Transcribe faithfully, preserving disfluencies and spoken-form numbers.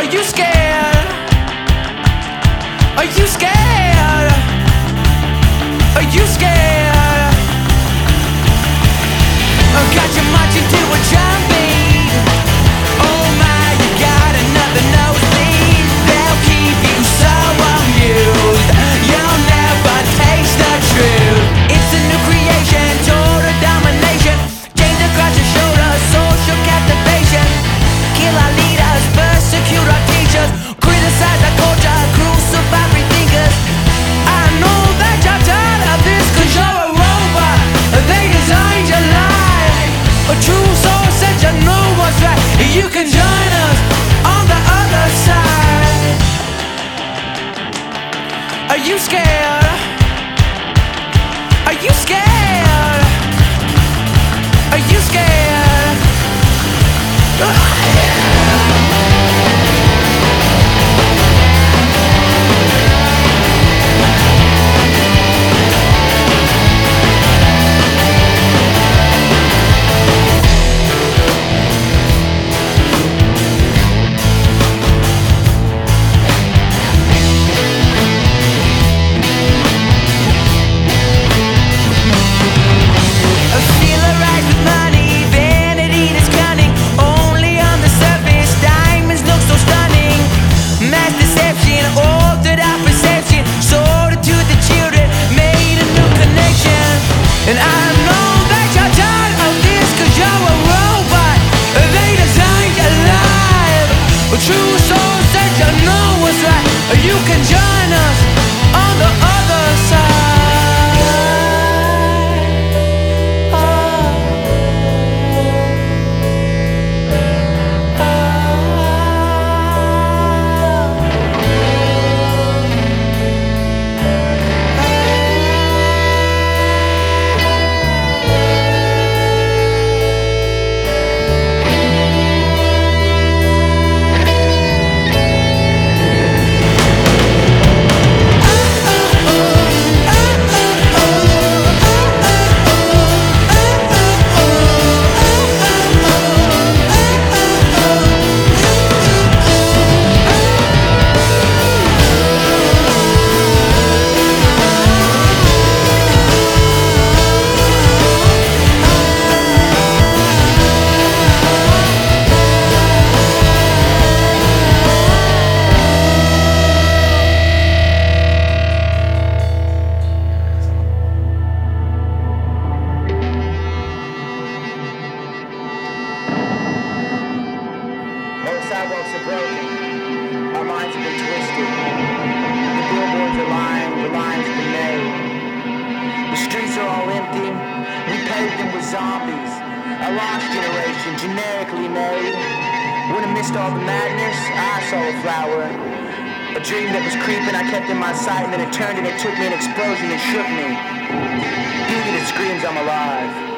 you scared? Are you scared? Are you scared? I got you marching to a drum beat. Oh my, you got another nosebleed. They'll keep you so amused. You'll never taste the truth. It's a new creation, total domination. Chains across your shoulders, social captivation. Kill our leaders, persecute our teachers. Criticize our culture, crucify free thinkers. I know that you're tired of this, cause you're a robot. They designed your life. A true soul said you know what's right. You can join us on the other side. Are you scared? Are you scared? Are you scared? And I know that you're tired of this, cause you're a robot. They designed your life. A true soul said you know what's right. You can join us on the other side. Sidewalks are broken, our minds have been twisted. The billboards are lying, the lines have been made. The streets are all empty, we paved them with zombies. A lost generation, generically made. When I missed all the madness, I saw a flower. A dream that was creeping, I kept in my sight, and then it turned and it took me an explosion and shook me. Beauty that screams I'm alive.